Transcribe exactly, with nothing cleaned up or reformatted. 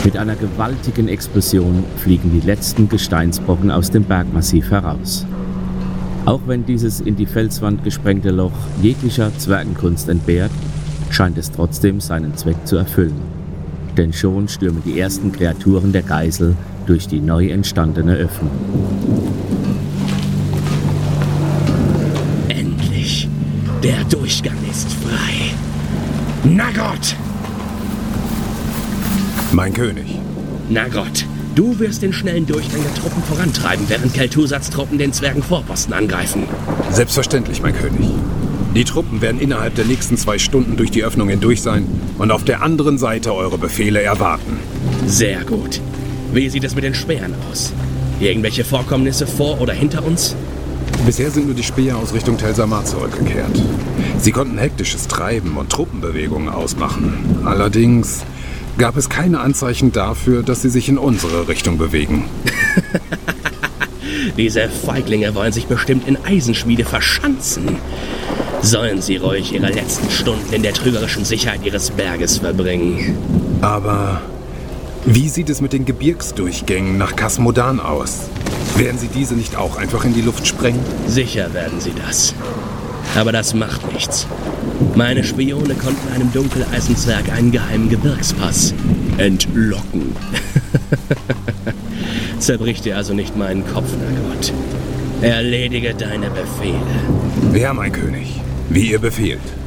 Mit einer gewaltigen Explosion fliegen die letzten Gesteinsbrocken aus dem Bergmassiv heraus. Auch wenn dieses in die Felswand gesprengte Loch jeglicher Zwergenkunst entbehrt, scheint es trotzdem seinen Zweck zu erfüllen. Denn schon stürmen die ersten Kreaturen der Geisel durch die neu entstandene Öffnung. Endlich! Der Durchgang ist frei! Na Gott! Mein König. Na Gott, du wirst den schnellen Durchgang der Truppen vorantreiben, während Kel'Thuzats Truppen den Zwergenvorposten angreifen. Selbstverständlich, mein König. Die Truppen werden innerhalb der nächsten zwei Stunden durch die Öffnung hindurch sein und auf der anderen Seite eure Befehle erwarten. Sehr gut. Wie sieht es mit den Spähern aus? Irgendwelche Vorkommnisse vor oder hinter uns? Bisher sind nur die Späher aus Richtung Tel Samar zurückgekehrt. Sie konnten hektisches Treiben und Truppenbewegungen ausmachen. Allerdings gab es keine Anzeichen dafür, dass sie sich in unsere Richtung bewegen. Diese Feiglinge wollen sich bestimmt in Eisenschmiede verschanzen. Sollen sie ruhig ihre letzten Stunden in der trügerischen Sicherheit ihres Berges verbringen. Aber wie sieht es mit den Gebirgsdurchgängen nach Kasmodan aus? Werden sie diese nicht auch einfach in die Luft sprengen? Sicher werden sie das. Aber das macht nichts. Meine Spione konnten einem Dunkeleisenzwerg einen geheimen Gebirgspass entlocken. Zerbrich dir also nicht meinen Kopf, na Gott. Erledige deine Befehle. Ja, mein König. Wie ihr befehlt.